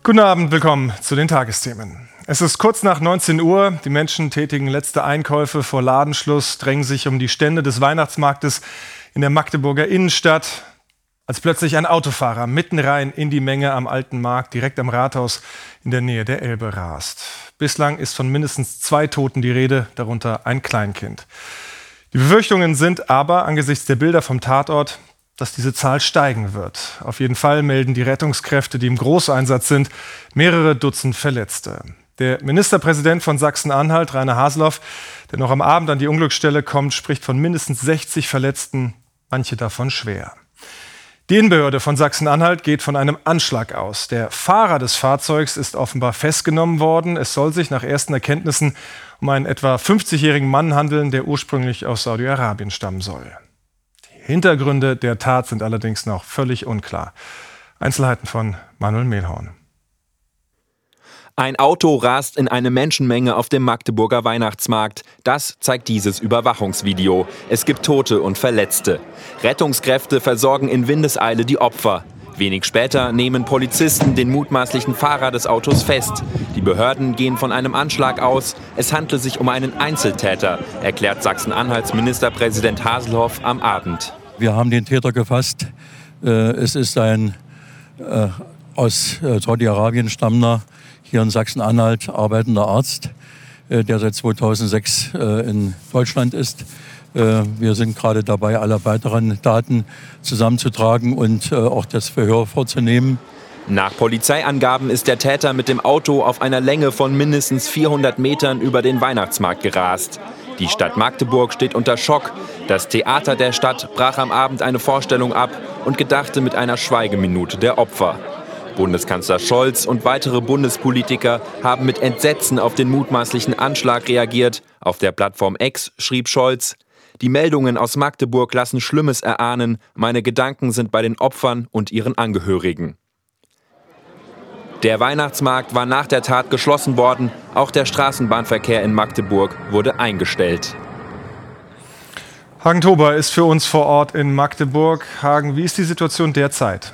Guten Abend, willkommen zu den Tagesthemen. Es ist kurz nach 19 Uhr. Die Menschen tätigen letzte Einkäufe vor Ladenschluss, drängen sich um die Stände des Weihnachtsmarktes in der Magdeburger Innenstadt, als plötzlich ein Autofahrer mitten rein in die Menge am Alten Markt, direkt am Rathaus in der Nähe der Elbe rast. Bislang ist von mindestens 2 Toten die Rede, darunter ein Kleinkind. Die Befürchtungen sind aber angesichts der Bilder vom Tatort, dass diese Zahl steigen wird. Auf jeden Fall melden die Rettungskräfte, die im Großeinsatz sind, mehrere Dutzend Verletzte. Der Ministerpräsident von Sachsen-Anhalt, Rainer Haseloff, der noch am Abend an die Unglücksstelle kommt, spricht von mindestens 60 Verletzten, manche davon schwer. Die Innenbehörde von Sachsen-Anhalt geht von einem Anschlag aus. Der Fahrer des Fahrzeugs ist offenbar festgenommen worden. Es soll sich nach ersten Erkenntnissen um einen etwa 50-jährigen Mann handeln, der ursprünglich aus Saudi-Arabien stammen soll. Die Hintergründe der Tat sind allerdings noch völlig unklar. Einzelheiten von Manuel Mehlhorn. Ein Auto rast in eine Menschenmenge auf dem Magdeburger Weihnachtsmarkt. Das zeigt dieses Überwachungsvideo. Es gibt Tote und Verletzte. Rettungskräfte versorgen in Windeseile die Opfer. Wenig später nehmen Polizisten den mutmaßlichen Fahrer des Autos fest. Die Behörden gehen von einem Anschlag aus. Es handle sich um einen Einzeltäter, erklärt Sachsen-Anhalts Ministerpräsident Haseloff am Abend. Wir haben den Täter gefasst. Es ist ein aus Saudi-Arabien stammender, hier in Sachsen-Anhalt arbeitender Arzt, der seit 2006 in Deutschland ist. Wir sind gerade dabei, alle weiteren Daten zusammenzutragen und auch das Verhör vorzunehmen. Nach Polizeiangaben ist der Täter mit dem Auto auf einer Länge von mindestens 400 Metern über den Weihnachtsmarkt gerast. Die Stadt Magdeburg steht unter Schock. Das Theater der Stadt brach am Abend eine Vorstellung ab und gedachte mit einer Schweigeminute der Opfer. Bundeskanzler Scholz und weitere Bundespolitiker haben mit Entsetzen auf den mutmaßlichen Anschlag reagiert. Auf der Plattform X schrieb Scholz: Die Meldungen aus Magdeburg lassen Schlimmes erahnen. Meine Gedanken sind bei den Opfern und ihren Angehörigen. Der Weihnachtsmarkt war nach der Tat geschlossen worden. Auch der Straßenbahnverkehr in Magdeburg wurde eingestellt. Hagen Tober ist für uns vor Ort in Magdeburg. Hagen, wie ist die Situation derzeit?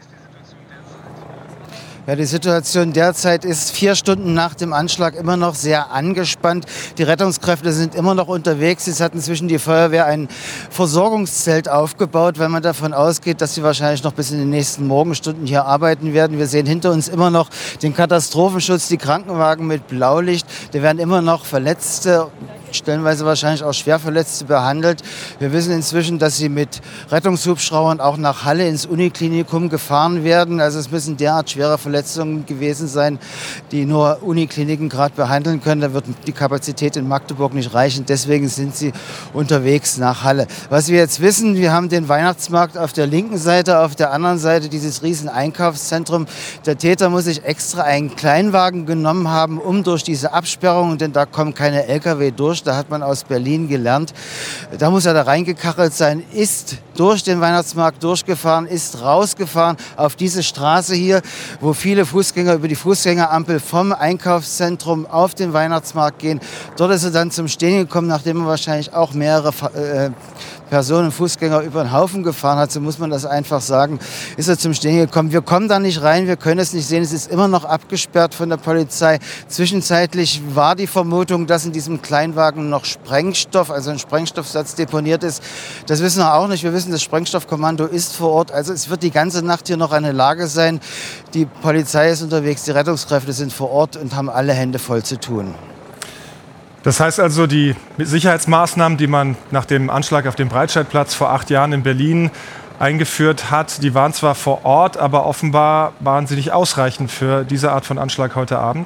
Ja, die Situation derzeit ist 4 Stunden nach dem Anschlag immer noch sehr angespannt. Die Rettungskräfte sind immer noch unterwegs. Es hat inzwischen die Feuerwehr ein Versorgungszelt aufgebaut, weil man davon ausgeht, dass sie wahrscheinlich noch bis in den nächsten Morgenstunden hier arbeiten werden. Wir sehen hinter uns immer noch den Katastrophenschutz, die Krankenwagen mit Blaulicht. Da werden immer noch Verletzte, stellenweise wahrscheinlich auch Schwerverletzte behandelt. Wir wissen inzwischen, dass sie mit Rettungshubschraubern auch nach Halle ins Uniklinikum gefahren werden. Also es müssen derart schwere Verletzungen gewesen sein, die nur Unikliniken gerade behandeln können. Da wird die Kapazität in Magdeburg nicht reichen. Deswegen sind sie unterwegs nach Halle. Was wir jetzt wissen, wir haben den Weihnachtsmarkt auf der linken Seite, auf der anderen Seite dieses riesen Einkaufszentrum. Der Täter muss sich extra einen Kleinwagen genommen haben, um durch diese Absperrung, denn da kommen keine LKW durch. Da hat man aus Berlin gelernt. Da muss er da reingekachelt sein, ist durch den Weihnachtsmarkt durchgefahren, ist rausgefahren auf diese Straße hier, wo viele Fußgänger über die Fußgängerampel vom Einkaufszentrum auf den Weihnachtsmarkt gehen. Dort ist er dann zum Stehen gekommen, nachdem er wahrscheinlich auch mehrere Personen, Fußgänger über den Haufen gefahren hat, so muss man das einfach sagen, ist er zum Stehen gekommen. Wir kommen da nicht rein, wir können es nicht sehen, es ist immer noch abgesperrt von der Polizei. Zwischenzeitlich war die Vermutung, dass in diesem Kleinwagen noch Sprengstoff, also ein Sprengstoffsatz deponiert ist. Das wissen wir auch nicht. Wir wissen, das Sprengstoffkommando ist vor Ort. Also es wird die ganze Nacht hier noch eine Lage sein. Die Polizei ist unterwegs, die Rettungskräfte sind vor Ort und haben alle Hände voll zu tun. Das heißt also, die Sicherheitsmaßnahmen, die man nach dem Anschlag auf dem Breitscheidplatz vor 8 Jahren in Berlin eingeführt hat, die waren zwar vor Ort, aber offenbar waren sie nicht ausreichend für diese Art von Anschlag heute Abend?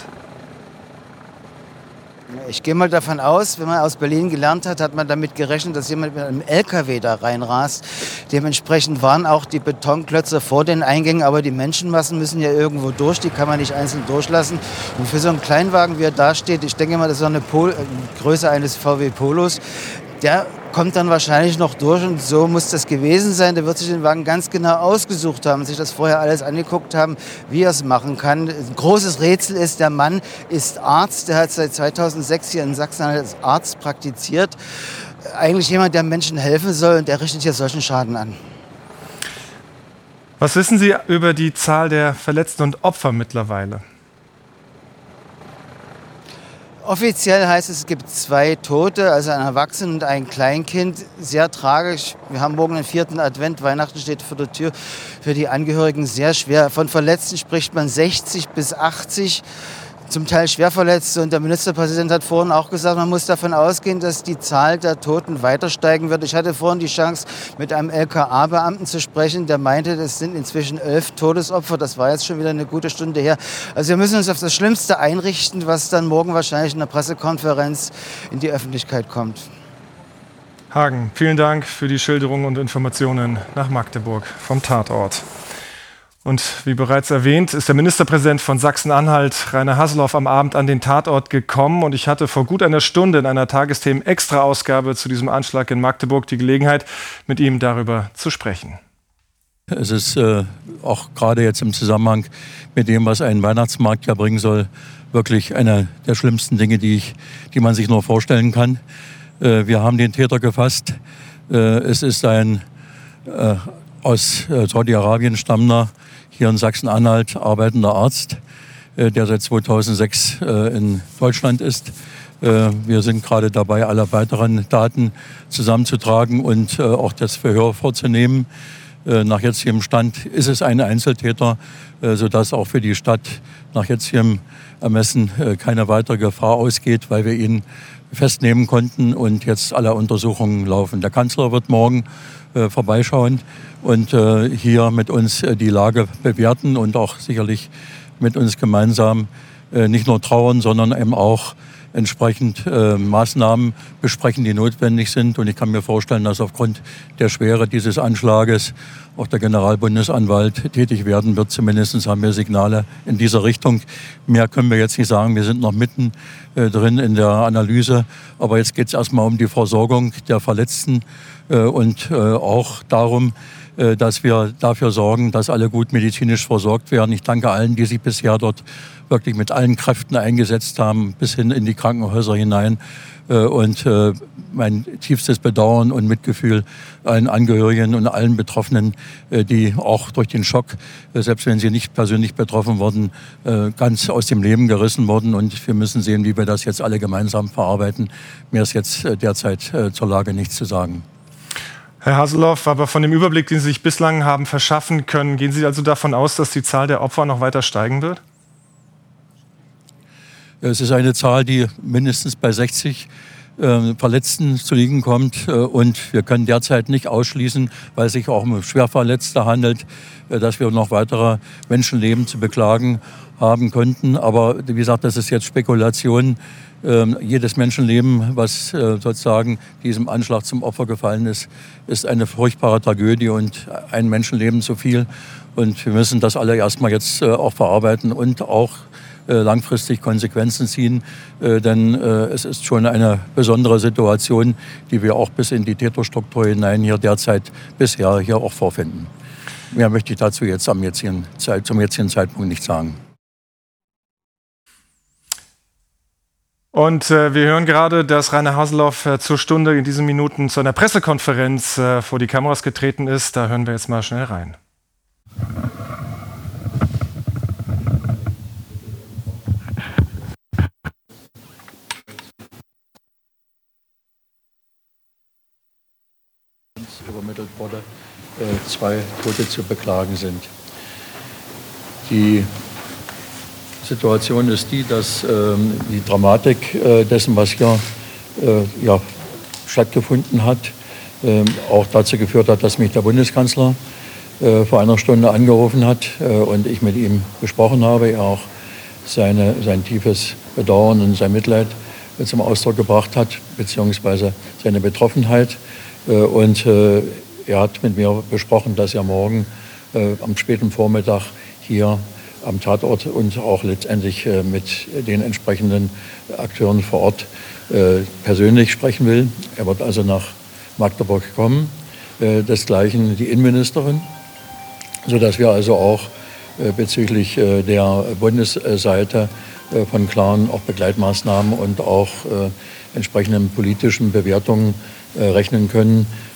Ich gehe mal davon aus, wenn man aus Berlin gelernt hat, hat man damit gerechnet, dass jemand mit einem LKW da reinrast. Dementsprechend waren auch die Betonklötze vor den Eingängen, aber die Menschenmassen müssen ja irgendwo durch, die kann man nicht einzeln durchlassen. Und für so einen Kleinwagen, wie er da steht, ich denke mal, das ist so eine Größe eines VW Polos, der kommt dann wahrscheinlich noch durch und so muss das gewesen sein. Der wird sich den Wagen ganz genau ausgesucht haben, sich das vorher alles angeguckt haben, wie er es machen kann. Ein großes Rätsel ist, der Mann ist Arzt, der hat seit 2006 hier in Sachsen als Arzt praktiziert. Eigentlich jemand, der Menschen helfen soll und der richtet hier solchen Schaden an. Was wissen Sie über die Zahl der Verletzten und Opfer mittlerweile? Offiziell heißt es, es gibt 2 Tote, also ein Erwachsener und ein Kleinkind. Sehr tragisch. Wir haben morgen den 4. Advent, Weihnachten steht vor der Tür. Für die Angehörigen sehr schwer. Von Verletzten spricht man 60 bis 80, zum Teil schwer Verletzte. Und der Ministerpräsident hat vorhin auch gesagt, man muss davon ausgehen, dass die Zahl der Toten weiter steigen wird. Ich hatte vorhin die Chance, mit einem LKA-Beamten zu sprechen, der meinte, das sind inzwischen 11 Todesopfer. Das war jetzt schon wieder eine gute Stunde her. Also wir müssen uns auf das Schlimmste einrichten, was dann morgen wahrscheinlich in der Pressekonferenz in die Öffentlichkeit kommt. Hagen, vielen Dank für die Schilderungen und Informationen nach Magdeburg vom Tatort. Und wie bereits erwähnt, ist der Ministerpräsident von Sachsen-Anhalt, Rainer Haseloff, am Abend an den Tatort gekommen. Und ich hatte vor gut einer Stunde in einer Tagesthemen-Extra-Ausgabe zu diesem Anschlag in Magdeburg die Gelegenheit, mit ihm darüber zu sprechen. Es ist auch gerade jetzt im Zusammenhang mit dem, was ein Weihnachtsmarkt ja bringen soll, wirklich einer der schlimmsten Dinge, die man sich nur vorstellen kann. Wir haben den Täter gefasst. Es ist ein aus Saudi-Arabien stammender, hier in Sachsen-Anhalt arbeitender Arzt, der seit 2006 in Deutschland ist. Wir sind gerade dabei, alle weiteren Daten zusammenzutragen und auch das Verhör vorzunehmen. Nach jetzigem Stand ist es ein Einzeltäter, sodass auch für die Stadt nach jetzigem Ermessen keine weitere Gefahr ausgeht, weil wir ihn festnehmen konnten und jetzt alle Untersuchungen laufen. Der Kanzler wird morgen vorbeischauen und hier mit uns die Lage bewerten und auch sicherlich mit uns gemeinsam nicht nur trauern, sondern eben auch entsprechend Maßnahmen besprechen, die notwendig sind. Und ich kann mir vorstellen, dass aufgrund der Schwere dieses Anschlages auch der Generalbundesanwalt tätig werden wird. Zumindest haben wir Signale in dieser Richtung. Mehr können wir jetzt nicht sagen. Wir sind noch mitten drin in der Analyse. Aber jetzt geht es erstmal um die Versorgung der Verletzten und auch darum, dass wir dafür sorgen, dass alle gut medizinisch versorgt werden. Ich danke allen, die sich bisher dort wirklich mit allen Kräften eingesetzt haben, bis hin in die Krankenhäuser hinein. Und mein tiefstes Bedauern und Mitgefühl allen Angehörigen und allen Betroffenen, die auch durch den Schock, selbst wenn sie nicht persönlich betroffen wurden, ganz aus dem Leben gerissen wurden. Und wir müssen sehen, wie wir das jetzt alle gemeinsam verarbeiten. Mir ist jetzt derzeit zur Lage nichts zu sagen. Herr Haseloff, aber von dem Überblick, den Sie sich bislang haben verschaffen können, gehen Sie also davon aus, dass die Zahl der Opfer noch weiter steigen wird? Es ist eine Zahl, die mindestens bei 60 Verletzten zu liegen kommt. Und wir können derzeit nicht ausschließen, weil es sich auch um Schwerverletzte handelt, dass wir noch weitere Menschenleben zu beklagen haben könnten. Aber wie gesagt, das ist jetzt Spekulation. Jedes Menschenleben, was sozusagen diesem Anschlag zum Opfer gefallen ist, ist eine furchtbare Tragödie und ein Menschenleben zu viel. Und wir müssen das alle erstmal jetzt auch verarbeiten und auch langfristig Konsequenzen ziehen. Denn es ist schon eine besondere Situation, die wir auch bis in die Täterstruktur hinein hier derzeit bisher hier auch vorfinden. Mehr möchte ich dazu jetzt zum jetzigen Zeitpunkt nicht sagen. Und wir hören gerade, dass Rainer Haseloff zur Stunde in diesen Minuten zu einer Pressekonferenz vor die Kameras getreten ist. Da hören wir jetzt mal schnell rein. Übermittelt wurde, 2 Tote zu beklagen sind. Die Situation ist die, dass die Dramatik dessen, was hier stattgefunden hat, auch dazu geführt hat, dass mich der Bundeskanzler vor einer Stunde angerufen hat und ich mit ihm gesprochen habe. Er auch sein tiefes Bedauern und sein Mitleid zum Ausdruck gebracht hat, beziehungsweise seine Betroffenheit. Und er hat mit mir besprochen, dass er morgen am späten Vormittag hier am Tatort und auch letztendlich mit den entsprechenden Akteuren vor Ort persönlich sprechen will. Er wird also nach Magdeburg kommen, desgleichen die Innenministerin, sodass wir also auch bezüglich der Bundesseite von klaren auch Begleitmaßnahmen und auch entsprechenden politischen Bewertungen rechnen können,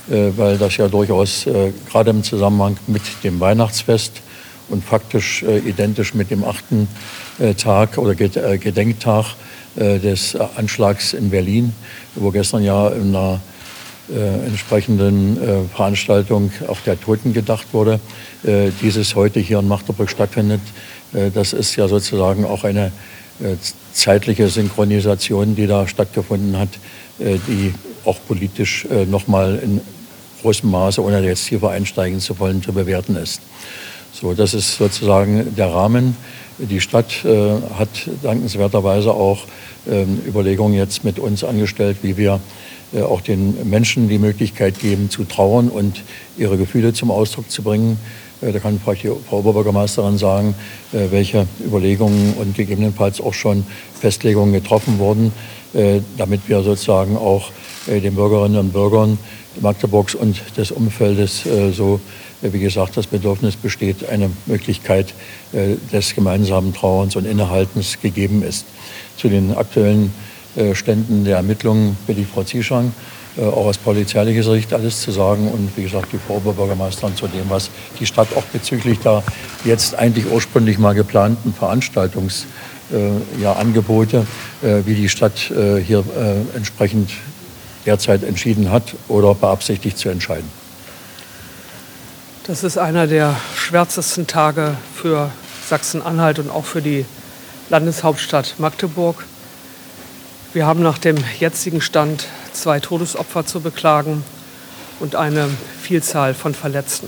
weil das ja durchaus gerade im Zusammenhang mit dem Weihnachtsfest und faktisch identisch mit dem 8. Tag oder Gedenktag des Anschlags in Berlin, wo gestern ja in einer entsprechenden Veranstaltung auch der Toten gedacht wurde, dieses heute hier in Magdeburg stattfindet. Das ist ja sozusagen auch eine zeitliche Synchronisation, die da stattgefunden hat, die auch politisch nochmal in großem Maße, ohne jetzt tiefer einsteigen zu wollen, zu bewerten ist. So, das ist sozusagen der Rahmen. Die Stadt hat dankenswerterweise auch Überlegungen jetzt mit uns angestellt, wie wir auch den Menschen die Möglichkeit geben, zu trauern und ihre Gefühle zum Ausdruck zu bringen. Da kann vielleicht die Frau Oberbürgermeisterin sagen, welche Überlegungen und gegebenenfalls auch schon Festlegungen getroffen wurden, damit wir sozusagen auch den Bürgerinnen und Bürgern Magdeburgs und des Umfeldes so, wie gesagt, das Bedürfnis besteht, eine Möglichkeit des gemeinsamen Trauerns und Innehaltens gegeben ist. Zu den aktuellen Ständen der Ermittlungen bitte ich Frau Zieschang, auch aus polizeilicher Sicht alles zu sagen und wie gesagt die Frau Oberbürgermeisterin zu dem, was die Stadt auch bezüglich der jetzt eigentlich ursprünglich mal geplanten Veranstaltungsangebote, wie die Stadt hier entsprechend derzeit entschieden hat oder beabsichtigt zu entscheiden. Das ist einer der schwärzesten Tage für Sachsen-Anhalt und auch für die Landeshauptstadt Magdeburg. Wir haben nach dem jetzigen Stand 2 Todesopfer zu beklagen und eine Vielzahl von Verletzten.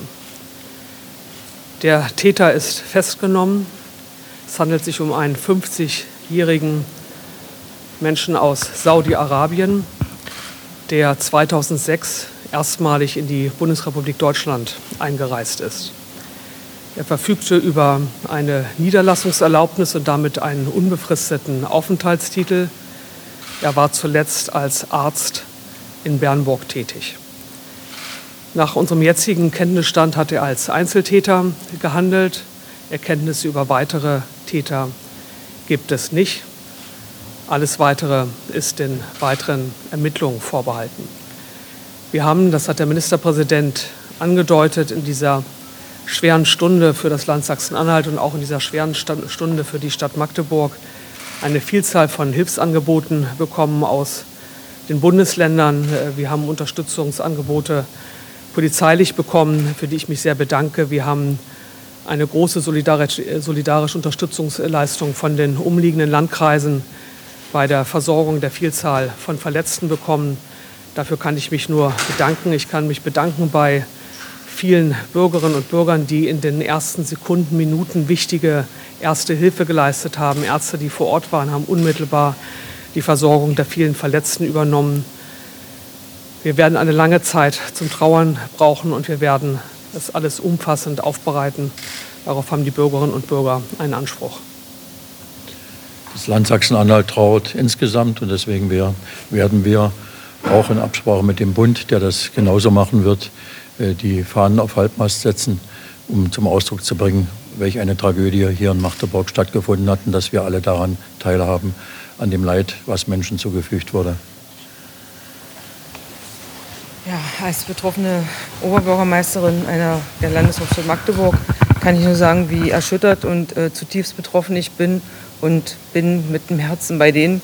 Der Täter ist festgenommen. Es handelt sich um einen 50-jährigen Menschen aus Saudi-Arabien, der 2006 erstmalig in die Bundesrepublik Deutschland eingereist ist. Er verfügte über eine Niederlassungserlaubnis und damit einen unbefristeten Aufenthaltstitel. Er war zuletzt als Arzt in Bernburg tätig. Nach unserem jetzigen Kenntnisstand hat er als Einzeltäter gehandelt. Erkenntnisse über weitere Täter gibt es nicht. Alles Weitere ist den weiteren Ermittlungen vorbehalten. Wir haben, das hat der Ministerpräsident angedeutet, in dieser schweren Stunde für das Land Sachsen-Anhalt und auch in dieser schweren Stunde für die Stadt Magdeburg eine Vielzahl von Hilfsangeboten bekommen aus den Bundesländern. Wir haben Unterstützungsangebote polizeilich bekommen, für die ich mich sehr bedanke. Wir haben eine große solidarische Unterstützungsleistung von den umliegenden Landkreisen bei der Versorgung der Vielzahl von Verletzten bekommen. Dafür kann ich mich nur bedanken. Ich kann mich bedanken bei vielen Bürgerinnen und Bürgern, die in den ersten Sekunden, Minuten wichtige erste Hilfe geleistet haben. Ärzte, die vor Ort waren, haben unmittelbar die Versorgung der vielen Verletzten übernommen. Wir werden eine lange Zeit zum Trauern brauchen und wir werden das alles umfassend aufbereiten. Darauf haben die Bürgerinnen und Bürger einen Anspruch. Das Land Sachsen-Anhalt trauert insgesamt und deswegen werden wir auch in Absprache mit dem Bund, der das genauso machen wird, die Fahnen auf Halbmast setzen, um zum Ausdruck zu bringen, welch eine Tragödie hier in Magdeburg stattgefunden hat und dass wir alle daran teilhaben, an dem Leid, was Menschen zugefügt wurde. Ja, als betroffene Oberbürgermeisterin der Landeshauptstadt Magdeburg kann ich nur sagen, wie erschüttert und zutiefst betroffen ich bin und bin mit dem Herzen bei denen.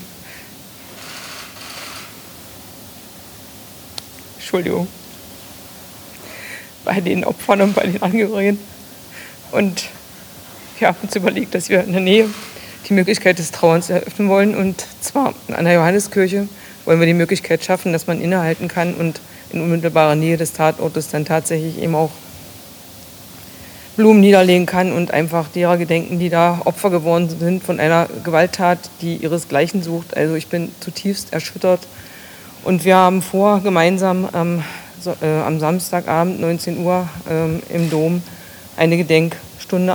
Entschuldigung. Bei den Opfern und bei den Angehörigen. Und wir haben uns überlegt, dass wir in der Nähe die Möglichkeit des Trauerns eröffnen wollen. Und zwar an der Johanneskirche wollen wir die Möglichkeit schaffen, dass man innehalten kann und in unmittelbarer Nähe des Tatortes dann tatsächlich eben auch Blumen niederlegen kann und einfach derer gedenken, die da Opfer geworden sind von einer Gewalttat, die ihresgleichen sucht. Also ich bin zutiefst erschüttert. Und wir haben vor, gemeinsam am Samstagabend 19 Uhr im Dom eine Gedenkstunde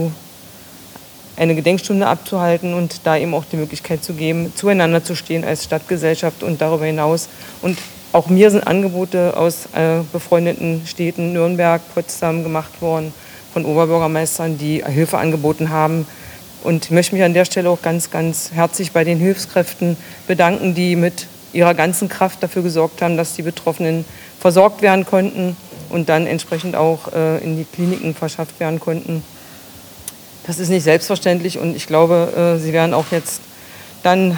abzuhalten und da eben auch die Möglichkeit zu geben, zueinander zu stehen als Stadtgesellschaft und darüber hinaus. Und auch mir sind Angebote aus befreundeten Städten Nürnberg, Potsdam gemacht worden von Oberbürgermeistern, die Hilfe angeboten haben. Und ich möchte mich an der Stelle auch ganz, ganz herzlich bei den Hilfskräften bedanken, die mit ihrer ganzen Kraft dafür gesorgt haben, dass die Betroffenen versorgt werden konnten und dann entsprechend auch in die Kliniken verschafft werden konnten. Das ist nicht selbstverständlich und ich glaube, sie werden auch jetzt dann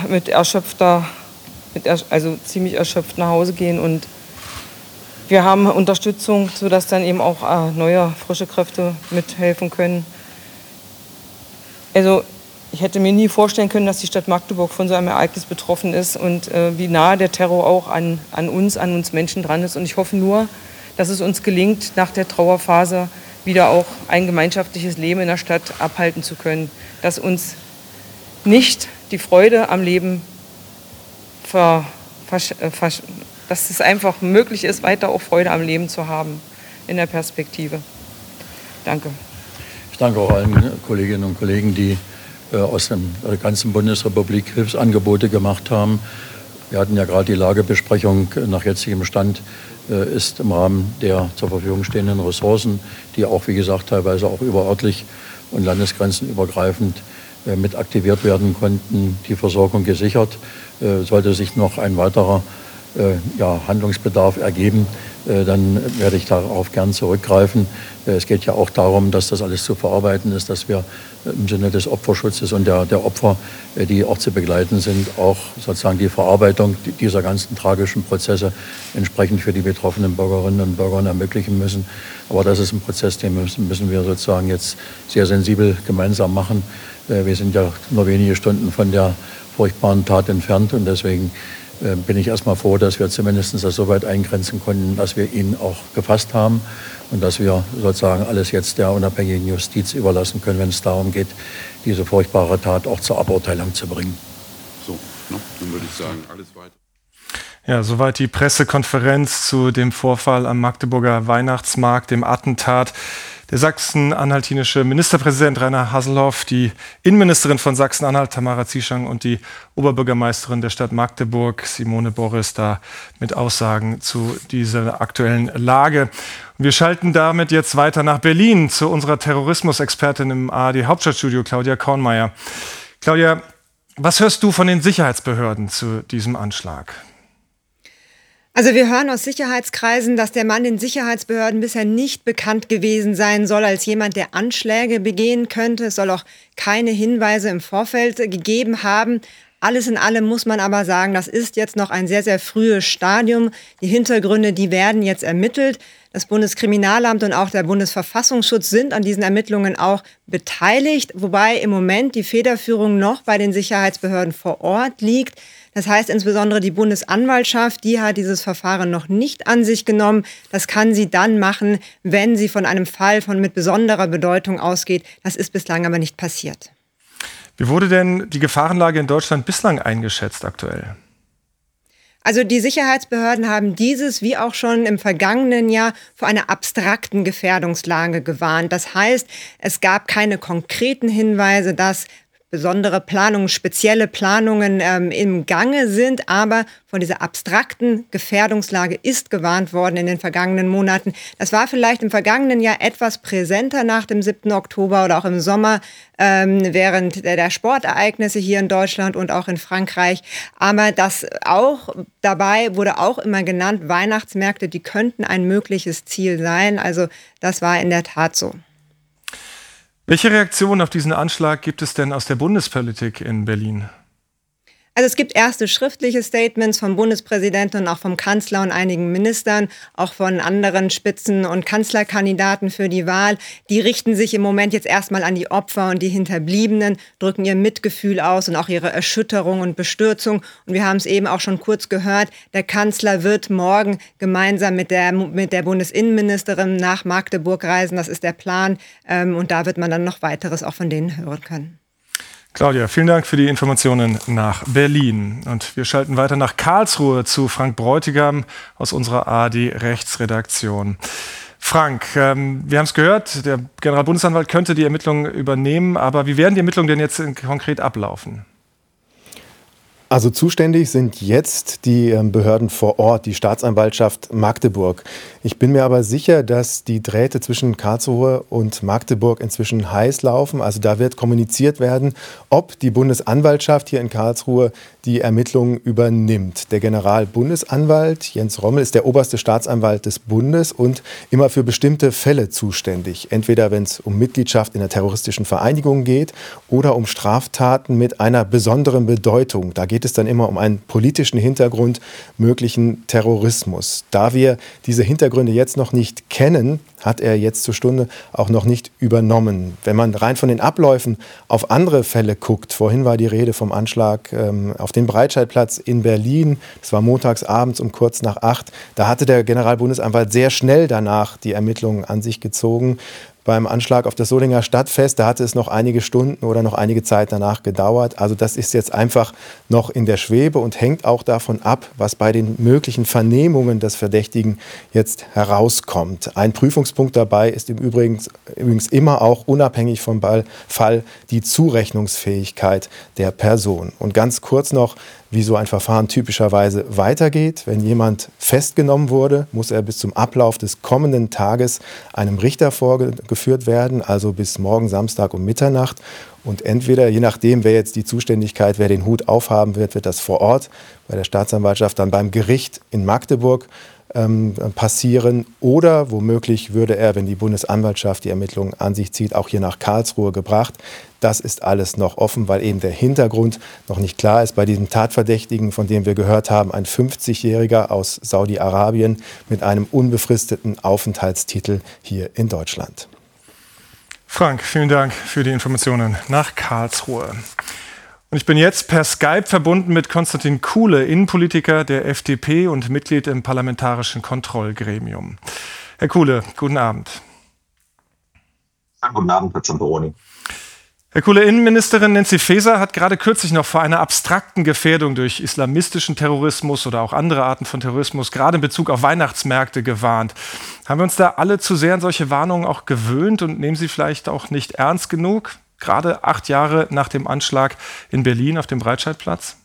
ziemlich erschöpft nach Hause gehen und wir haben Unterstützung, sodass dann eben auch neue, frische Kräfte mithelfen können. Also ich hätte mir nie vorstellen können, dass die Stadt Magdeburg von so einem Ereignis betroffen ist und wie nah der Terror auch an uns Menschen dran ist. Und ich hoffe nur, dass es uns gelingt, nach der Trauerphase wieder auch ein gemeinschaftliches Leben in der Stadt abhalten zu können. Dass uns nicht die Freude am Leben dass es einfach möglich ist, weiter auch Freude am Leben zu haben in der Perspektive. Danke. Ich danke auch allen Kolleginnen und Kollegen, die aus der ganzen Bundesrepublik Hilfsangebote gemacht haben. Wir hatten ja gerade die Lagebesprechung. Nach jetzigem Stand ist im Rahmen der zur Verfügung stehenden Ressourcen, die auch, wie gesagt, teilweise auch überörtlich und landesgrenzenübergreifend mit aktiviert werden konnten, die Versorgung gesichert. Sollte sich noch ein weiterer Handlungsbedarf ergeben, dann werde ich darauf gern zurückgreifen. Es geht ja auch darum, dass das alles zu verarbeiten ist, dass wir im Sinne des Opferschutzes und der Opfer, die auch zu begleiten sind, auch sozusagen die Verarbeitung dieser ganzen tragischen Prozesse entsprechend für die betroffenen Bürgerinnen und Bürger ermöglichen müssen. Aber das ist ein Prozess, den müssen wir sozusagen jetzt sehr sensibel gemeinsam machen. Wir sind ja nur wenige Stunden von der furchtbaren Tat entfernt und deswegen bin ich erstmal froh, dass wir zumindest das so weit eingrenzen konnten, dass wir ihn auch gefasst haben und dass wir sozusagen alles jetzt der unabhängigen Justiz überlassen können, wenn es darum geht, diese furchtbare Tat auch zur Aburteilung zu bringen. So, dann würde ich sagen, alles weiter. Ja, soweit die Pressekonferenz zu dem Vorfall am Magdeburger Weihnachtsmarkt, dem Attentat. Der sachsen-anhaltinische Ministerpräsident Rainer Haselhoff, die Innenministerin von Sachsen-Anhalt Tamara Zieschang und die Oberbürgermeisterin der Stadt Magdeburg Simone Boris da mit Aussagen zu dieser aktuellen Lage. Und wir schalten damit jetzt weiter nach Berlin zu unserer Terrorismusexpertin im ARD Hauptstadtstudio, Claudia Kornmeier. Claudia, was hörst du von den Sicherheitsbehörden zu diesem Anschlag? Also wir hören aus Sicherheitskreisen, dass der Mann den Sicherheitsbehörden bisher nicht bekannt gewesen sein soll als jemand, der Anschläge begehen könnte. Es soll auch keine Hinweise im Vorfeld gegeben haben. Alles in allem muss man aber sagen, das ist jetzt noch ein sehr, sehr frühes Stadium. Die Hintergründe, die werden jetzt ermittelt. Das Bundeskriminalamt und auch der Bundesverfassungsschutz sind an diesen Ermittlungen auch beteiligt, wobei im Moment die Federführung noch bei den Sicherheitsbehörden vor Ort liegt. Das heißt insbesondere die Bundesanwaltschaft, die hat dieses Verfahren noch nicht an sich genommen. Das kann sie dann machen, wenn sie von einem Fall mit besonderer Bedeutung ausgeht. Das ist bislang aber nicht passiert. Wie wurde denn die Gefahrenlage in Deutschland bislang eingeschätzt aktuell? Also die Sicherheitsbehörden haben dieses, wie auch schon im vergangenen Jahr, vor einer abstrakten Gefährdungslage gewarnt. Das heißt, es gab keine konkreten Hinweise, dass besondere Planungen, spezielle Planungen im Gange sind, aber von dieser abstrakten Gefährdungslage ist gewarnt worden in den vergangenen Monaten. Das war vielleicht im vergangenen Jahr etwas präsenter nach dem 7. Oktober oder auch im Sommer während der Sportereignisse hier in Deutschland und auch in Frankreich. Aber das auch dabei wurde auch immer genannt, Weihnachtsmärkte, die könnten ein mögliches Ziel sein. Also das war in der Tat so. Welche Reaktionen auf diesen Anschlag gibt es denn aus der Bundespolitik in Berlin? Also es gibt erste schriftliche Statements vom Bundespräsidenten und auch vom Kanzler und einigen Ministern, auch von anderen Spitzen- und Kanzlerkandidaten für die Wahl. Die richten sich im Moment jetzt erstmal an die Opfer und die Hinterbliebenen, drücken ihr Mitgefühl aus und auch ihre Erschütterung und Bestürzung. Und wir haben es eben auch schon kurz gehört, der Kanzler wird morgen gemeinsam mit der Bundesinnenministerin nach Magdeburg reisen. Das ist der Plan. Und da wird man dann noch weiteres auch von denen hören können. Claudia, vielen Dank für die Informationen nach Berlin. Und wir schalten weiter nach Karlsruhe zu Frank Bräutigam aus unserer ARD-Rechtsredaktion. Frank, wir haben es gehört, der Generalbundesanwalt könnte die Ermittlungen übernehmen, aber wie werden die Ermittlungen denn jetzt konkret ablaufen? Also zuständig sind jetzt die Behörden vor Ort, die Staatsanwaltschaft Magdeburg. Ich bin mir aber sicher, dass die Drähte zwischen Karlsruhe und Magdeburg inzwischen heiß laufen. Also da wird kommuniziert werden, ob die Bundesanwaltschaft hier in Karlsruhe die Ermittlungen übernimmt. Der Generalbundesanwalt Jens Rommel ist der oberste Staatsanwalt des Bundes und immer für bestimmte Fälle zuständig. Entweder wenn es um Mitgliedschaft in einer terroristischen Vereinigung geht oder um Straftaten mit einer besonderen Bedeutung. Da geht es dann immer um einen politischen Hintergrund, möglichen Terrorismus. Da wir diese Hintergründe jetzt noch nicht kennen, hat er jetzt zur Stunde auch noch nicht übernommen. Wenn man rein von den Abläufen auf andere Fälle guckt, vorhin war die Rede vom Anschlag auf den Breitscheidplatz in Berlin, das war montags abends um kurz nach 8, da hatte der Generalbundesanwalt sehr schnell danach die Ermittlungen an sich gezogen. Beim Anschlag auf das Solinger Stadtfest, da hatte es noch einige Stunden oder noch einige Zeit danach gedauert. Also das ist jetzt einfach noch in der Schwebe und hängt auch davon ab, was bei den möglichen Vernehmungen des Verdächtigen jetzt herauskommt. Ein Prüfungspunkt dabei ist übrigens immer auch unabhängig vom Fall die Zurechnungsfähigkeit der Person. Und ganz kurz noch, wie so ein Verfahren typischerweise weitergeht. Wenn jemand festgenommen wurde, muss er bis zum Ablauf des kommenden Tages einem Richter vorgeführt werden, also bis morgen Samstag um Mitternacht. Und entweder, je nachdem, wer jetzt die Zuständigkeit, wer den Hut aufhaben wird, wird das vor Ort bei der Staatsanwaltschaft, dann beim Gericht in Magdeburg passieren. Oder womöglich würde er, wenn die Bundesanwaltschaft die Ermittlungen an sich zieht, auch hier nach Karlsruhe gebracht. Das ist alles noch offen, weil eben der Hintergrund noch nicht klar ist. Bei diesem Tatverdächtigen, von dem wir gehört haben, ein 50-Jähriger aus Saudi-Arabien mit einem unbefristeten Aufenthaltstitel hier in Deutschland. Frank, vielen Dank für die Informationen nach Karlsruhe. Und ich bin jetzt per Skype verbunden mit Konstantin Kuhle, Innenpolitiker der FDP und Mitglied im Parlamentarischen Kontrollgremium. Herr Kuhle, guten Abend. Ja, guten Abend, Herr Zamperoni. Herr Kuhle, Innenministerin Nancy Faeser hat gerade kürzlich noch vor einer abstrakten Gefährdung durch islamistischen Terrorismus oder auch andere Arten von Terrorismus, gerade in Bezug auf Weihnachtsmärkte, gewarnt. Haben wir uns da alle zu sehr an solche Warnungen auch gewöhnt und nehmen sie vielleicht auch nicht ernst genug? Gerade 8 Jahre nach dem Anschlag in Berlin auf dem Breitscheidplatz?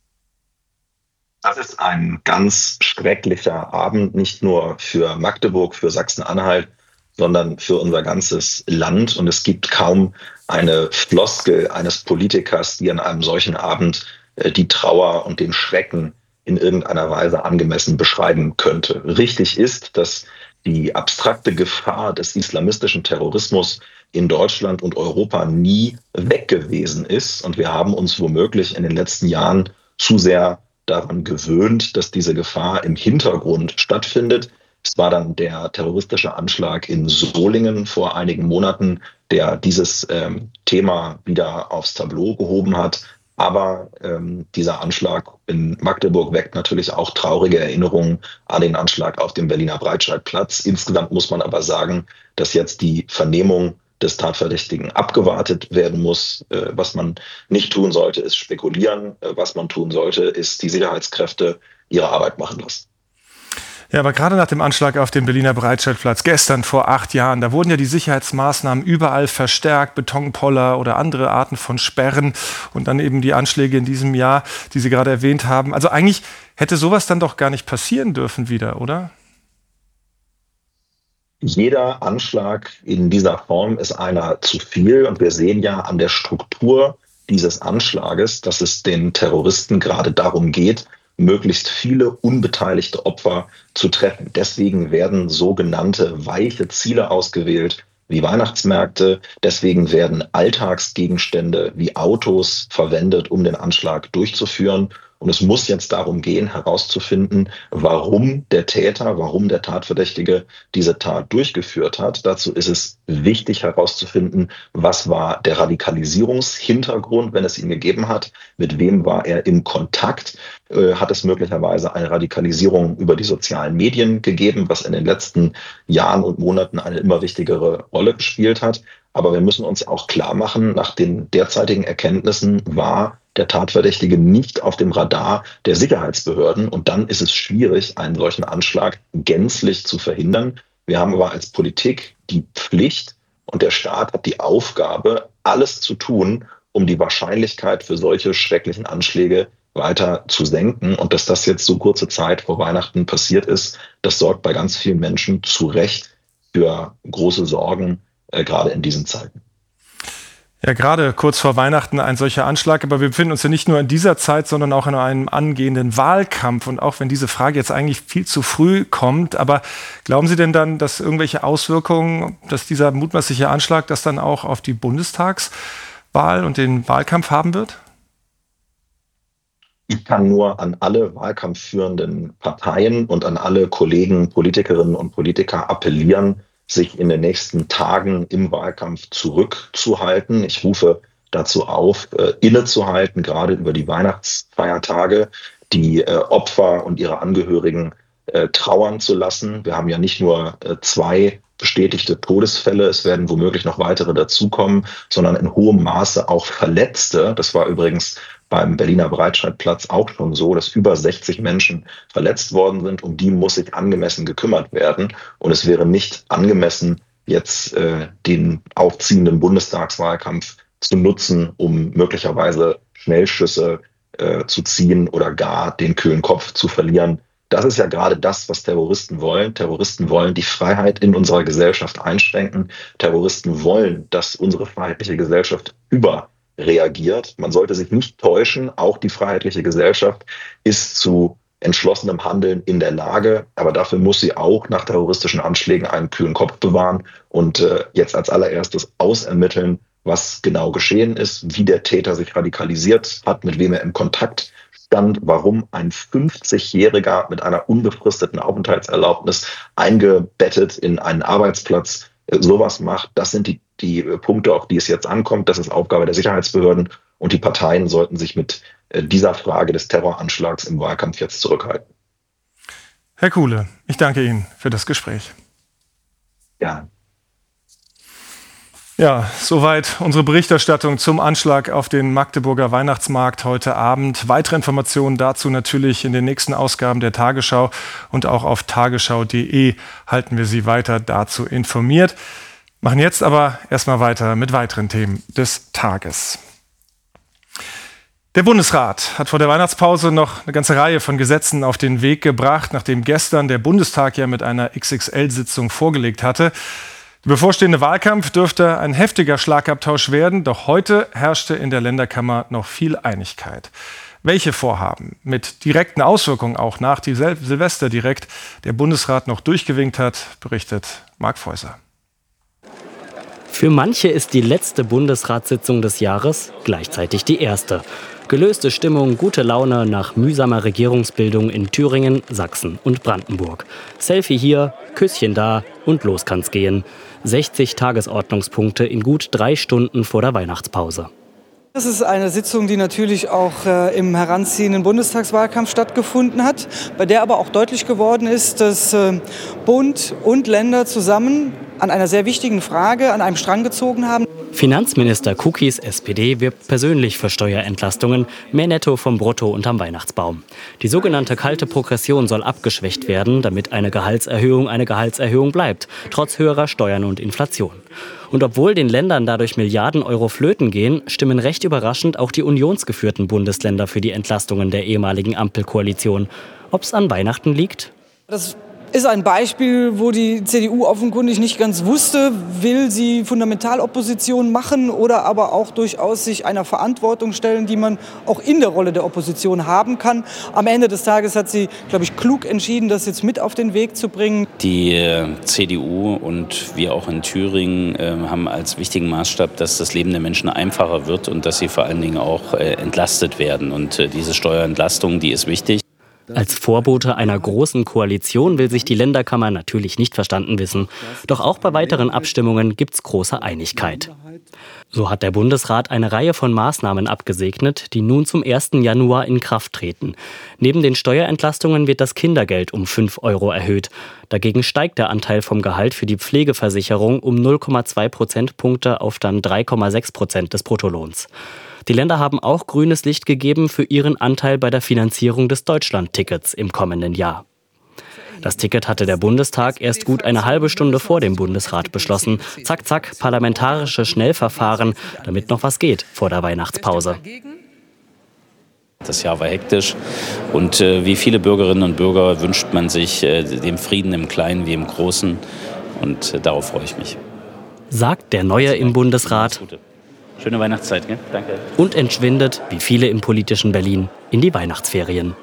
Das ist ein ganz schrecklicher Abend, nicht nur für Magdeburg, für Sachsen-Anhalt, sondern für unser ganzes Land. Und es gibt kaum eine Floskel eines Politikers, die an einem solchen Abend die Trauer und den Schrecken in irgendeiner Weise angemessen beschreiben könnte. Richtig ist, dass die abstrakte Gefahr des islamistischen Terrorismus in Deutschland und Europa nie weg gewesen ist. Und wir haben uns womöglich in den letzten Jahren zu sehr daran gewöhnt, dass diese Gefahr im Hintergrund stattfindet. Es war dann der terroristische Anschlag in Solingen vor einigen Monaten, der dieses Thema wieder aufs Tableau gehoben hat. Aber dieser Anschlag in Magdeburg weckt natürlich auch traurige Erinnerungen an den Anschlag auf dem Berliner Breitscheidplatz. Insgesamt muss man aber sagen, dass jetzt die Vernehmung des Tatverdächtigen abgewartet werden muss. Was man nicht tun sollte, ist spekulieren. Was man tun sollte, ist die Sicherheitskräfte ihre Arbeit machen lassen. Ja, aber gerade nach dem Anschlag auf dem Berliner Breitscheidplatz, gestern vor 8 Jahren, da wurden ja die Sicherheitsmaßnahmen überall verstärkt, Betonpoller oder andere Arten von Sperren und dann eben die Anschläge in diesem Jahr, die Sie gerade erwähnt haben. Also eigentlich hätte sowas dann doch gar nicht passieren dürfen wieder, oder? Jeder Anschlag in dieser Form ist einer zu viel. Und wir sehen ja an der Struktur dieses Anschlages, dass es den Terroristen gerade darum geht, möglichst viele unbeteiligte Opfer zu treffen. Deswegen werden sogenannte weiche Ziele ausgewählt, wie Weihnachtsmärkte. Deswegen werden Alltagsgegenstände wie Autos verwendet, um den Anschlag durchzuführen. Und es muss jetzt darum gehen, herauszufinden, warum der Täter, warum der Tatverdächtige diese Tat durchgeführt hat. Dazu ist es wichtig herauszufinden, was war der Radikalisierungshintergrund, wenn es ihn gegeben hat, mit wem war er im Kontakt, hat es möglicherweise eine Radikalisierung über die sozialen Medien gegeben, was in den letzten Jahren und Monaten eine immer wichtigere Rolle gespielt hat. Aber wir müssen uns auch klar machen, nach den derzeitigen Erkenntnissen war der Tatverdächtige nicht auf dem Radar der Sicherheitsbehörden. Und dann ist es schwierig, einen solchen Anschlag gänzlich zu verhindern. Wir haben aber als Politik die Pflicht und der Staat hat die Aufgabe, alles zu tun, um die Wahrscheinlichkeit für solche schrecklichen Anschläge weiter zu senken. Und dass das jetzt so kurze Zeit vor Weihnachten passiert ist, das sorgt bei ganz vielen Menschen zu Recht für große Sorgen, gerade in diesen Zeiten. Ja, gerade kurz vor Weihnachten ein solcher Anschlag. Aber wir befinden uns ja nicht nur in dieser Zeit, sondern auch in einem angehenden Wahlkampf. Und auch wenn diese Frage jetzt eigentlich viel zu früh kommt, aber glauben Sie denn dann, dass irgendwelche Auswirkungen, dass dieser mutmaßliche Anschlag das dann auch auf die Bundestagswahl und den Wahlkampf haben wird? Ich kann nur an alle wahlkampfführenden Parteien und an alle Kollegen, Politikerinnen und Politiker appellieren, sich in den nächsten Tagen im Wahlkampf zurückzuhalten. Ich rufe dazu auf, innezuhalten, gerade über die Weihnachtsfeiertage, die Opfer und ihre Angehörigen trauern zu lassen. Wir haben ja nicht nur 2 bestätigte Todesfälle, es werden womöglich noch weitere dazukommen, sondern in hohem Maße auch Verletzte. Das war übrigens beim Berliner Breitscheidplatz auch schon so, dass über 60 Menschen verletzt worden sind. Um die muss sich angemessen gekümmert werden. Und es wäre nicht angemessen, jetzt den aufziehenden Bundestagswahlkampf zu nutzen, um möglicherweise Schnellschüsse zu ziehen oder gar den kühlen Kopf zu verlieren. Das ist ja gerade das, was Terroristen wollen. Terroristen wollen die Freiheit in unserer Gesellschaft einschränken. Terroristen wollen, dass unsere freiheitliche Gesellschaft überreagiert. Man sollte sich nicht täuschen. Auch die freiheitliche Gesellschaft ist zu entschlossenem Handeln in der Lage. Aber dafür muss sie auch nach terroristischen Anschlägen einen kühlen Kopf bewahren und jetzt als allererstes ausermitteln, was genau geschehen ist, wie der Täter sich radikalisiert hat, mit wem er im Kontakt stand, warum ein 50-Jähriger mit einer unbefristeten Aufenthaltserlaubnis eingebettet in einen Arbeitsplatz sowas macht. Das sind die Punkte, auf die es jetzt ankommt. Das ist Aufgabe der Sicherheitsbehörden und die Parteien sollten sich mit dieser Frage des Terroranschlags im Wahlkampf jetzt zurückhalten. Herr Kuhle, ich danke Ihnen für das Gespräch. Ja. Ja, soweit unsere Berichterstattung zum Anschlag auf den Magdeburger Weihnachtsmarkt heute Abend. Weitere Informationen dazu natürlich in den nächsten Ausgaben der Tagesschau und auch auf tagesschau.de halten wir Sie weiter dazu informiert. Machen jetzt aber erstmal weiter mit weiteren Themen des Tages. Der Bundesrat hat vor der Weihnachtspause noch eine ganze Reihe von Gesetzen auf den Weg gebracht, nachdem gestern der Bundestag ja mit einer XXL-Sitzung vorgelegt hatte. Der bevorstehende Wahlkampf dürfte ein heftiger Schlagabtausch werden, doch heute herrschte in der Länderkammer noch viel Einigkeit. Welche Vorhaben mit direkten Auswirkungen auch nach die Silvester direkt der Bundesrat noch durchgewinkt hat, berichtet Marc Feuser. Für manche ist die letzte Bundesratssitzung des Jahres gleichzeitig die erste. Gelöste Stimmung, gute Laune nach mühsamer Regierungsbildung in Thüringen, Sachsen und Brandenburg. Selfie hier, Küsschen da und los kann's gehen. 60 Tagesordnungspunkte in gut 3 Stunden vor der Weihnachtspause. Das ist eine Sitzung, die natürlich auch im heranziehenden Bundestagswahlkampf stattgefunden hat, bei der aber auch deutlich geworden ist, dass Bund und Länder zusammen an einer sehr wichtigen Frage an einem Strang gezogen haben. Finanzminister Kukis SPD wirbt persönlich für Steuerentlastungen, mehr Netto vom Brutto unterm Weihnachtsbaum. Die sogenannte kalte Progression soll abgeschwächt werden, damit eine Gehaltserhöhung bleibt, trotz höherer Steuern und Inflation. Und obwohl den Ländern dadurch Milliarden Euro flöten gehen, stimmen recht überraschend auch die unionsgeführten Bundesländer für die Entlastungen der ehemaligen Ampelkoalition. Ob's an Weihnachten liegt? Das ist ein Beispiel, wo die CDU offenkundig nicht ganz wusste, will sie Fundamentalopposition machen oder aber auch durchaus sich einer Verantwortung stellen, die man auch in der Rolle der Opposition haben kann. Am Ende des Tages hat sie, glaube ich, klug entschieden, das jetzt mit auf den Weg zu bringen. Die CDU und wir auch in Thüringen haben als wichtigen Maßstab, dass das Leben der Menschen einfacher wird und dass sie vor allen Dingen auch entlastet werden. Und diese Steuerentlastung, die ist wichtig. Als Vorbote einer großen Koalition will sich die Länderkammer natürlich nicht verstanden wissen. Doch auch bei weiteren Abstimmungen gibt's große Einigkeit. So hat der Bundesrat eine Reihe von Maßnahmen abgesegnet, die nun zum 1. Januar in Kraft treten. Neben den Steuerentlastungen wird das Kindergeld um 5 € erhöht. Dagegen steigt der Anteil vom Gehalt für die Pflegeversicherung um 0,2 Prozentpunkte auf dann 3,6% des Bruttolohns. Die Länder haben auch grünes Licht gegeben für ihren Anteil bei der Finanzierung des Deutschland-Tickets im kommenden Jahr. Das Ticket hatte der Bundestag erst gut eine halbe Stunde vor dem Bundesrat beschlossen. Zack, zack, parlamentarische Schnellverfahren, damit noch was geht vor der Weihnachtspause. Das Jahr war hektisch und wie viele Bürgerinnen und Bürger wünscht man sich den Frieden im Kleinen wie im Großen und darauf freue ich mich. Sagt der Neue im Bundesrat. Schöne Weihnachtszeit, gell? Danke. Und entschwindet, wie viele im politischen Berlin, in die Weihnachtsferien.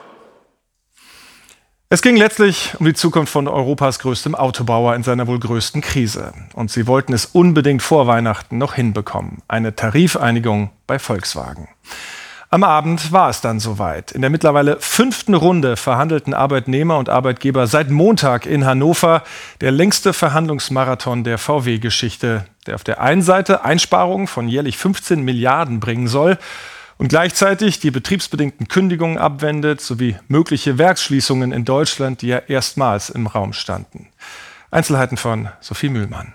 Es ging letztlich um die Zukunft von Europas größtem Autobauer in seiner wohl größten Krise. Und sie wollten es unbedingt vor Weihnachten noch hinbekommen. Eine Tarifeinigung bei Volkswagen. Am Abend war es dann soweit. In der mittlerweile 5. Runde verhandelten Arbeitnehmer und Arbeitgeber seit Montag in Hannover der längste Verhandlungsmarathon der VW-Geschichte, der auf der einen Seite Einsparungen von jährlich 15 Milliarden bringen soll und gleichzeitig die betriebsbedingten Kündigungen abwendet, sowie mögliche Werksschließungen in Deutschland, die ja erstmals im Raum standen. Einzelheiten von Sophie Mühlmann.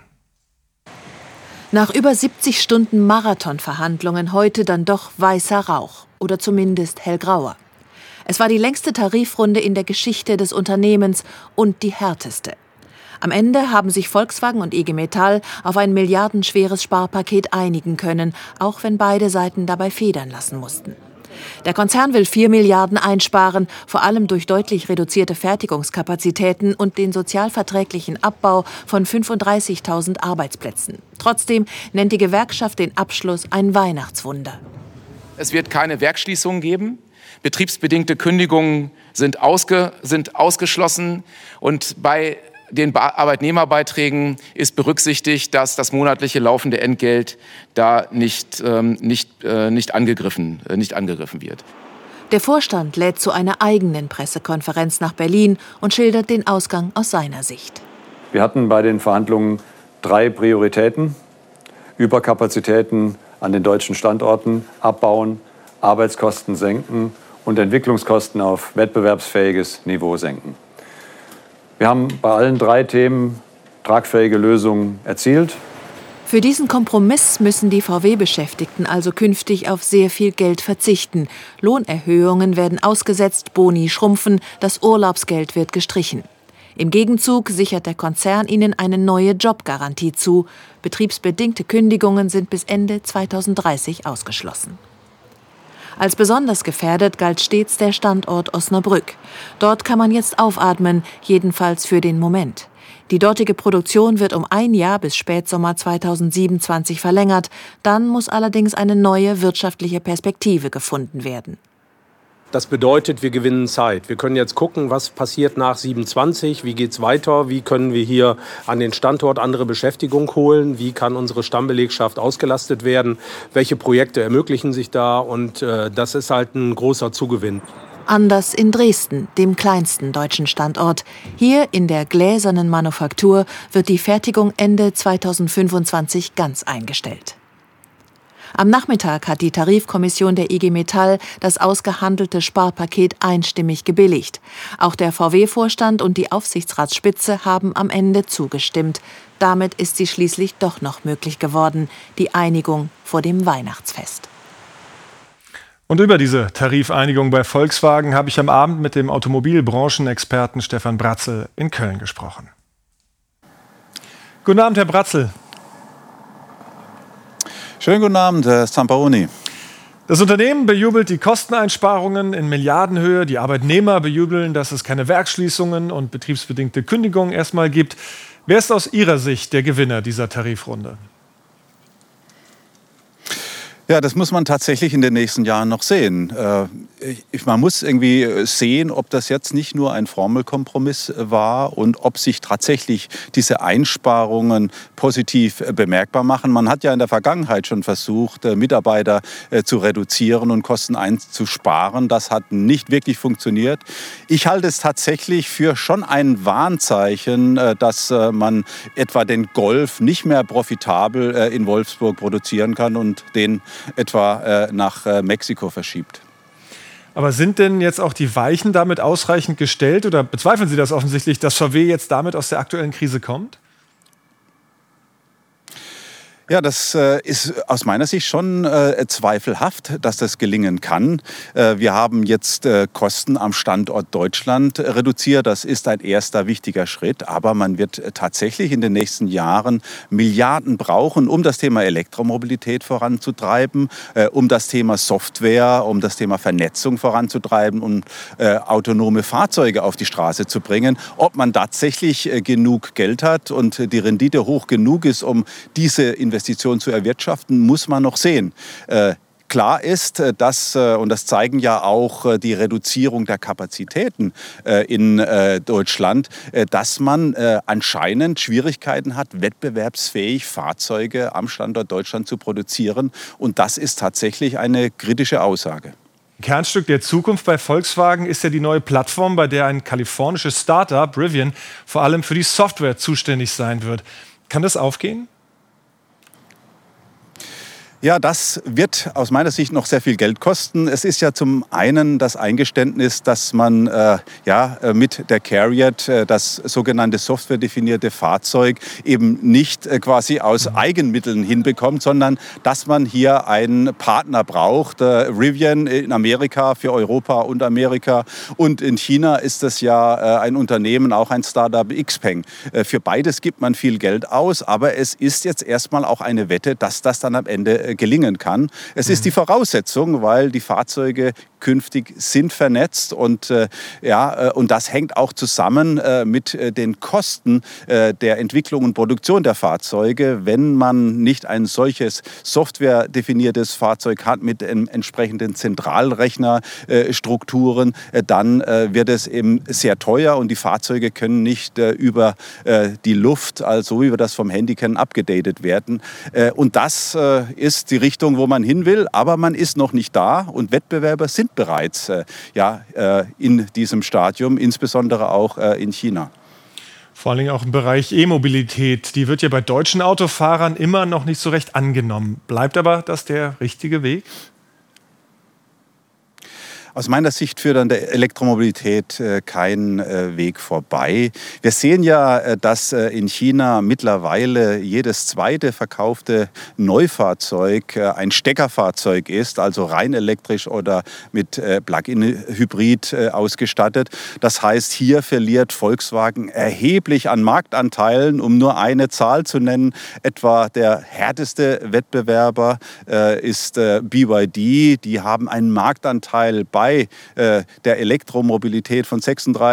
Nach über 70 Stunden Marathonverhandlungen heute dann doch weißer Rauch oder zumindest hellgrauer. Es war die längste Tarifrunde in der Geschichte des Unternehmens und die härteste. Am Ende haben sich Volkswagen und IG Metall auf ein milliardenschweres Sparpaket einigen können, auch wenn beide Seiten dabei federn lassen mussten. Der Konzern will 4 Milliarden einsparen, vor allem durch deutlich reduzierte Fertigungskapazitäten und den sozialverträglichen Abbau von 35.000 Arbeitsplätzen. Trotzdem nennt die Gewerkschaft den Abschluss ein Weihnachtswunder. Es wird keine Werksschließungen geben. Betriebsbedingte Kündigungen sind ausgeschlossen. Und bei den Arbeitnehmerbeiträgen ist berücksichtigt, dass das monatliche laufende Entgelt da nicht angegriffen wird. Der Vorstand lädt zu einer eigenen Pressekonferenz nach Berlin und schildert den Ausgang aus seiner Sicht. Wir hatten bei den Verhandlungen 3 Prioritäten: Überkapazitäten an den deutschen Standorten abbauen, Arbeitskosten senken und Entwicklungskosten auf wettbewerbsfähiges Niveau senken. Wir haben bei allen 3 Themen tragfähige Lösungen erzielt. Für diesen Kompromiss müssen die VW-Beschäftigten also künftig auf sehr viel Geld verzichten. Lohnerhöhungen werden ausgesetzt, Boni schrumpfen, das Urlaubsgeld wird gestrichen. Im Gegenzug sichert der Konzern ihnen eine neue Jobgarantie zu. Betriebsbedingte Kündigungen sind bis Ende 2030 ausgeschlossen. Als besonders gefährdet galt stets der Standort Osnabrück. Dort kann man jetzt aufatmen, jedenfalls für den Moment. Die dortige Produktion wird um 1 Jahr bis Spätsommer 2027 verlängert. Dann muss allerdings eine neue wirtschaftliche Perspektive gefunden werden. Das bedeutet, wir gewinnen Zeit. Wir können jetzt gucken, was passiert nach 27, wie geht's weiter, wie können wir hier an den Standort andere Beschäftigung holen, wie kann unsere Stammbelegschaft ausgelastet werden, welche Projekte ermöglichen sich da, und das ist halt ein großer Zugewinn. Anders in Dresden, dem kleinsten deutschen Standort. Hier in der gläsernen Manufaktur wird die Fertigung Ende 2025 ganz eingestellt. Am Nachmittag hat die Tarifkommission der IG Metall das ausgehandelte Sparpaket einstimmig gebilligt. Auch der VW-Vorstand und die Aufsichtsratsspitze haben am Ende zugestimmt. Damit ist sie schließlich doch noch möglich geworden, die Einigung vor dem Weihnachtsfest. Und über diese Tarifeinigung bei Volkswagen habe ich am Abend mit dem Automobilbranchenexperten Stefan Bratzel in Köln gesprochen. Guten Abend, Herr Bratzel. Schönen guten Abend, Herr Zamparoni. Das Unternehmen bejubelt die Kosteneinsparungen in Milliardenhöhe. Die Arbeitnehmer bejubeln, dass es keine Werksschließungen und betriebsbedingte Kündigungen erstmal gibt. Wer ist aus Ihrer Sicht der Gewinner dieser Tarifrunde? Ja, das muss man tatsächlich in den nächsten Jahren noch sehen. Man muss irgendwie sehen, ob das jetzt nicht nur ein Formelkompromiss war und ob sich tatsächlich diese Einsparungen positiv bemerkbar machen. Man hat ja in der Vergangenheit schon versucht, Mitarbeiter zu reduzieren und Kosten einzusparen. Das hat nicht wirklich funktioniert. Ich halte es tatsächlich für schon ein Warnzeichen, dass man etwa den Golf nicht mehr profitabel in Wolfsburg produzieren kann und den etwa nach Mexiko verschiebt. Aber sind denn jetzt auch die Weichen damit ausreichend gestellt oder bezweifeln Sie das offensichtlich, dass VW jetzt damit aus der aktuellen Krise kommt? Ja, das ist aus meiner Sicht schon zweifelhaft, dass das gelingen kann. Wir haben jetzt Kosten am Standort Deutschland reduziert. Das ist ein erster wichtiger Schritt. Aber man wird tatsächlich in den nächsten Jahren Milliarden brauchen, um das Thema Elektromobilität voranzutreiben, um das Thema Software, um das Thema Vernetzung voranzutreiben und autonome Fahrzeuge auf die Straße zu bringen. Ob man tatsächlich genug Geld hat und die Rendite hoch genug ist, um diese Investitionen zu erwirtschaften, muss man noch sehen. Klar ist, dass, und das zeigen ja auch die Reduzierung der Kapazitäten in Deutschland, dass man anscheinend Schwierigkeiten hat, wettbewerbsfähig Fahrzeuge am Standort Deutschland zu produzieren. Und das ist tatsächlich eine kritische Aussage. Kernstück der Zukunft bei Volkswagen ist ja die neue Plattform, bei der ein kalifornisches Startup, Rivian, vor allem für die Software zuständig sein wird. Kann das aufgehen? Ja, das wird aus meiner Sicht noch sehr viel Geld kosten. Es ist ja zum einen das Eingeständnis, dass man mit der CARIAD das sogenannte softwaredefinierte Fahrzeug eben nicht quasi aus Eigenmitteln hinbekommt, sondern dass man hier einen Partner braucht. Rivian in Amerika für Europa und Amerika, und in China ist das ja ein Unternehmen, auch ein Startup, XPeng. Für beides gibt man viel Geld aus, aber es ist jetzt erstmal auch eine Wette, dass das dann am Ende gelingen kann. Es ist die Voraussetzung, weil die Fahrzeuge künftig sind vernetzt und das hängt auch zusammen mit den Kosten der Entwicklung und Produktion der Fahrzeuge. Wenn man nicht ein solches softwaredefiniertes Fahrzeug hat mit entsprechenden Zentralrechnerstrukturen, dann wird es eben sehr teuer und die Fahrzeuge können nicht über die Luft, also wie wir das vom Handy kennen, abgedatet werden. Und das ist die Richtung, wo man hin will, aber man ist noch nicht da und Wettbewerber sind bereits in diesem Stadium, insbesondere auch in China. Vor allem auch im Bereich E-Mobilität. Die wird ja bei deutschen Autofahrern immer noch nicht so recht angenommen. Bleibt aber das der richtige Weg? Aus meiner Sicht führt an der Elektromobilität kein Weg vorbei. Wir sehen ja, dass in China mittlerweile jedes zweite verkaufte Neufahrzeug ein Steckerfahrzeug ist, also rein elektrisch oder mit Plug-in-Hybrid ausgestattet. Das heißt, hier verliert Volkswagen erheblich an Marktanteilen, um nur eine Zahl zu nennen. Etwa der härteste Wettbewerber ist BYD. Die haben einen Marktanteil bei der Elektromobilität von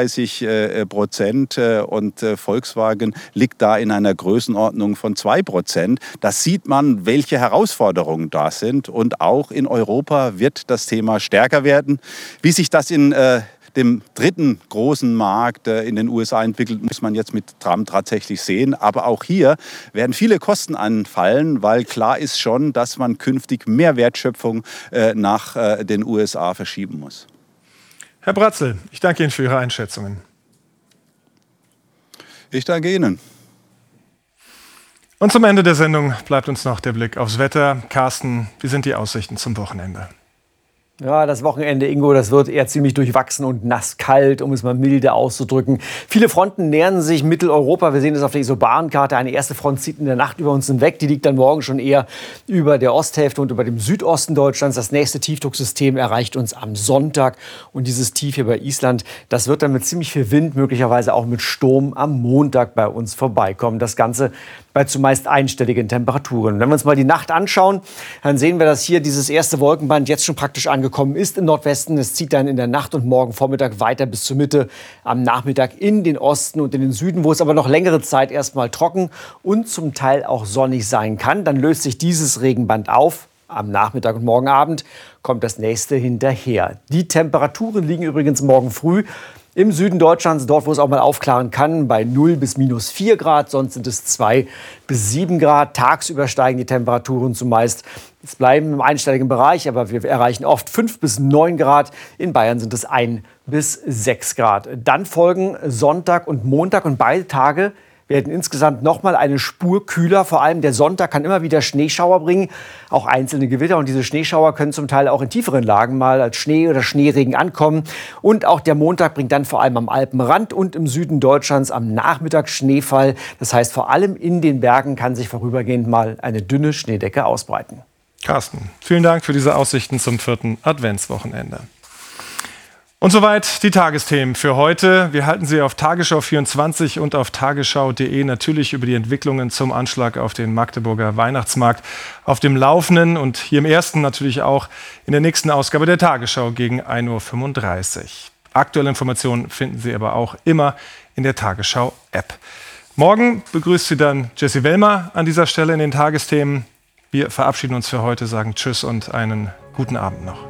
36% und Volkswagen liegt da in einer Größenordnung von 2%. Da sieht man, welche Herausforderungen da sind, und auch in Europa wird das Thema stärker werden. Wie sich das in dem dritten großen Markt in den USA entwickelt, muss man jetzt mit Trump tatsächlich sehen. Aber auch hier werden viele Kosten anfallen, weil klar ist schon, dass man künftig mehr Wertschöpfung nach den USA verschieben muss. Herr Bratzel, ich danke Ihnen für Ihre Einschätzungen. Ich danke Ihnen. Und zum Ende der Sendung bleibt uns noch der Blick aufs Wetter. Carsten, wie sind die Aussichten zum Wochenende? Ja, das Wochenende, Ingo, das wird eher ziemlich durchwachsen und nasskalt, um es mal milde auszudrücken. Viele Fronten nähern sich Mitteleuropa. Wir sehen das auf der Isobarenkarte. Eine erste Front zieht in der Nacht über uns hinweg. Die liegt dann morgen schon eher über der Osthälfte und über dem Südosten Deutschlands. Das nächste Tiefdrucksystem erreicht uns am Sonntag. Und dieses Tief hier bei Island, das wird dann mit ziemlich viel Wind, möglicherweise auch mit Sturm, am Montag bei uns vorbeikommen. Das Ganze bei zumeist einstelligen Temperaturen. Wenn wir uns mal die Nacht anschauen, dann sehen wir, dass hier dieses erste Wolkenband jetzt schon praktisch angekommen ist im Nordwesten. Es zieht dann in der Nacht und morgen Vormittag weiter bis zur Mitte, am Nachmittag in den Osten und in den Süden, wo es aber noch längere Zeit erstmal trocken und zum Teil auch sonnig sein kann. Dann löst sich dieses Regenband auf. Am Nachmittag und morgen Abend kommt das nächste hinterher. Die Temperaturen liegen übrigens morgen früh im Süden Deutschlands, dort, wo es auch mal aufklaren kann, bei 0 bis -4 Grad. Sonst sind es 2 bis 7 Grad. Tagsüber steigen die Temperaturen zumeist. Es bleiben im einstelligen Bereich, aber wir erreichen oft 5 bis 9 Grad. In Bayern sind es 1 bis 6 Grad. Dann folgen Sonntag und Montag und beide Tage werden insgesamt noch mal eine Spur kühler. Vor allem der Sonntag kann immer wieder Schneeschauer bringen, auch einzelne Gewitter. Und diese Schneeschauer können zum Teil auch in tieferen Lagen mal als Schnee oder Schneeregen ankommen. Und auch der Montag bringt dann vor allem am Alpenrand und im Süden Deutschlands am Nachmittag Schneefall. Das heißt, vor allem in den Bergen kann sich vorübergehend mal eine dünne Schneedecke ausbreiten. Carsten, vielen Dank für diese Aussichten zum 4. Adventswochenende. Und soweit die Tagesthemen für heute. Wir halten Sie auf Tagesschau24 und auf tagesschau.de natürlich über die Entwicklungen zum Anschlag auf den Magdeburger Weihnachtsmarkt auf dem Laufenden und hier im Ersten natürlich auch in der nächsten Ausgabe der Tagesschau gegen 1:35 Uhr. Aktuelle Informationen finden Sie aber auch immer in der Tagesschau-App. Morgen begrüßt Sie dann Jessie Wellmer an dieser Stelle in den Tagesthemen. Wir verabschieden uns für heute, sagen Tschüss und einen guten Abend noch.